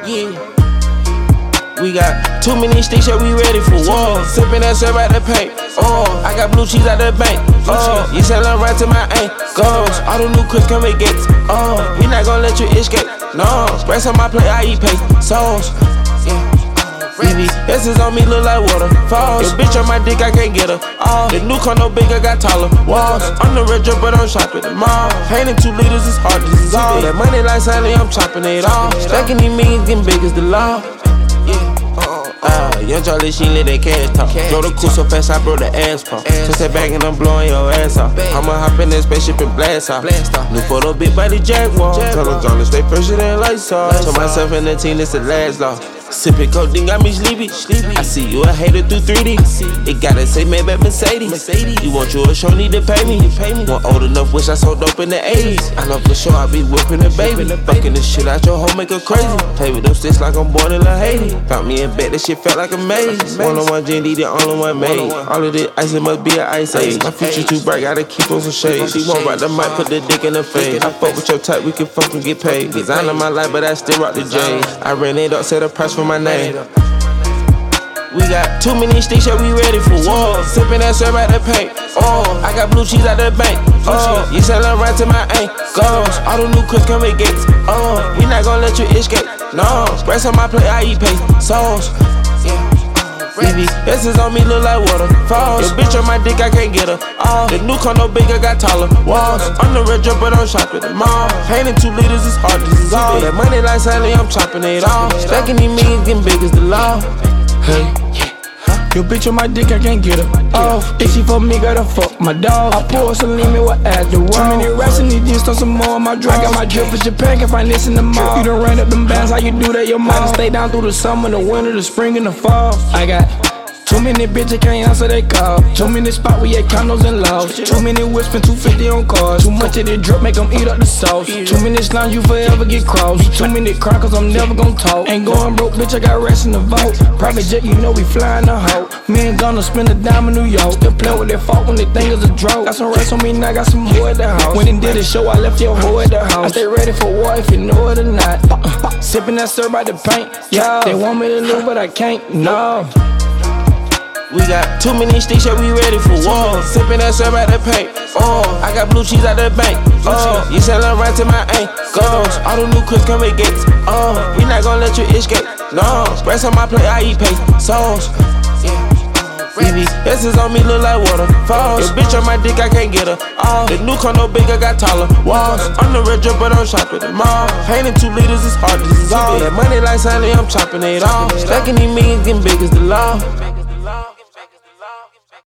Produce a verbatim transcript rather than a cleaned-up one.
Yeah. We got too many sticks, yeah, we ready for war. Sippin' that syrup out the paint. Oh, I got blue cheese out the bank. Oh, you sellin' right to my ankles. All the new cooks come with gates. Oh, we not gon' let you escape. No, rest on my plate, I eat paste. Sauce. B B S is on me, look like waterfalls. Your bitch on my dick, I can't get her. Oh, the new car no bigger, got taller walls. I'm the retro, but I'm shopping at the mall. Painting two liters is hard to dissolve. That money like Sally, I'm chopping it off. Stacking these millions, getting big as the law. Uh, young Charlie Sheen let that cash talk. Drove the coupe so fast I broke the asphalt. Touch that bag and I'm blowing your ass off. I'ma hop in that spaceship and blast off. New photo big body Jaguar. Tell them John to stay fresher than lights off. Told myself and the team this the last law. Sippin' codeine got me sleepy. I see you a hater through three D. It gotta say Maybach Mercedes. You want you a show, need to pay me. One old enough, wish I sold dope in the eighties. I know for sure I be whipping a baby. Fucking the shit out your hoe, make her crazy. Play with them sticks like I'm born in La Haiti. Found me in bed, that shit felt like a maze. One on one G D, the only one made. All of this ice, it must be an ice age. My future too bright, gotta keep on some shade. She won't rock the mic, put the dick in her face. I fuck with your type, we can fucking get paid. Design my life, but I still rock the J's. I ran it up, set a price for my name. We got too many sticks, yeah, we ready for war. Sippin' that syrup out the paint. Oh, I got blue cheese out the bank. Oh, you sellin' right to my ankles. All the new cooks come with gates. Oh, we not gon' let you escape. No, rest on my plate, I eat paste. Sauce. B B S is on me, look like waterfalls. Your bitch on my dick, I can't get her. Oh, the new car no bigger, got taller walls. I'm the retro, but I'm shopping at the mall. Painting two liters is hard to dissolve. That money like Sally, I'm chopping it off. Stacking these millions, getting big as the law. Hey, your bitch on my dick, I can't get her off. If she fuck me, gotta fuck my dog. I pour some lemon with add the wall. Too many racks in these jeans, throw some more on my drug. I got my drip for Japan, can find this in the mall. You done ran up them bands, how you do that? Your mind stay down through the summer, the winter, the spring, and the fall. I got too many bitches can't answer they call. Too many spots we had condos and laws. Too many whispering, two fifty on cars. Too much of the drip make them eat up the sauce. Too many slimes, you forever get crossed. Too many cry cause I'm never gon' talk. Ain't going broke, bitch, I got rest in the vault. Private jet, you know we flying the hoe. Me and gonna spend a dime in New York. Still play with their fault when they think it's a draw. Got some rest on me now, got some more at the house. When they did a show, I left your hoe at the house. I stay ready for war if you know it or not. Sippin' that syrup by the paint. Yeah, they want me to lose, but I can't. No. We got too many sticks, yeah, we ready for war. Sippin' that syrup out the paint. Oh, I got blue cheese out the bank. Oh, you sellin' right to my ankles. All the new cooks come with gates. Oh, we not gon' let you escape. No, rest on my plate, I eat paste. Sauce. B B S is on me, look like waterfalls. Your bitch on my dick, I can't get her. Oh, the new car no bigger, got taller walls. I'm the retro, but I'm shopping at the mall. Painting two liters is hard to dissolve. That money like Sally, I'm chopping it off. Stacking these millions, getting big as the law.